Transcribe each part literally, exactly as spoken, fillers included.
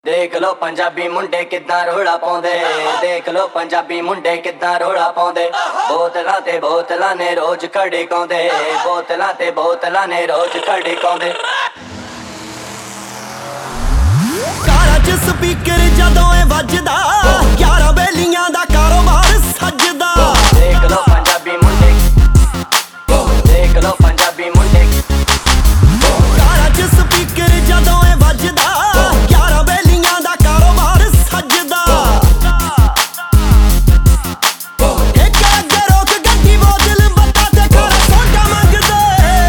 देख लो पंजाबी मुंडे किद्दां रोड़ा पाउंदे, देख लो पंजाबी मुंडे किद्दां रोड़ा पाउंदे। बोतलां ते बोतलां ने रोज खड़काउंदे, बोतलां ते बोतलां ने रोज खड़काउंदे। कारा च स्पीकर जदों ए वजदा, यारां बेलियां दा कारोबार सजदा। देख लो पंजाबी मुंडे, देख लो पंजाबी मुंडे। कारा च स्पीकर जदों ए वजदा, यारां बेलियां दा कारोबार सजदा। एक अगे रोक गड्डी बोतल बत्ता ते खारा सोडा मंगदे।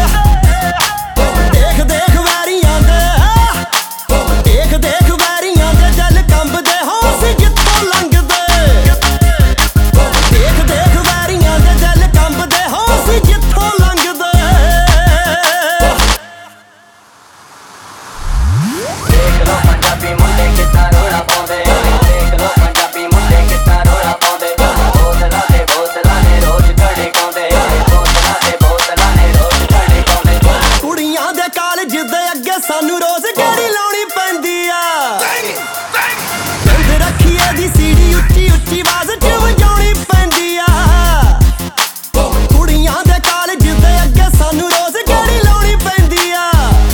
देख देख वैरियां दे, देख देख वैरियां दे दिल कंबदे होश जित्थों लंघदे। देख देख वैरियां दे दिल कंबदे होश जित्थों लंघदे। देख लो पंजाबी मुंडे किद्दां रोड़ा पाउंदे, देख लो पंजाबी मुंडे किद्दां रोड़ा पाउंदे। बोतलां ते बोतलां ने रोज खड़काउंदे, बोतलां ते बोतलां ने रोज खड़काउंदे। कुड़ियां दे कालज दे अगे सानू रोज गेड़ी लाउणी पैंदी आ। बंद रखिए दी सीढ़ी उच्ची उच्ची आवाज च वजाउणी पैंदी आ। कुड़ियां दे कालज दे अगे सानू रोज गेड़ी लाउणी पैंदी आ।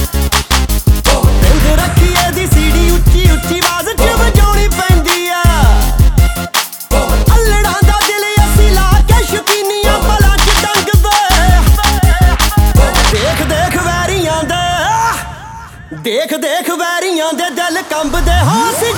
बंद रखिए दी सीढ़ी उच्ची उच्ची आवाज च वजाउणी पैंदी आ। अल्लड़ां दा दिल असीं ला के शकीनियां भला च डंगदे। देख देख वैरियां दे, देख देख वैरियां दे दिल कंबदे होश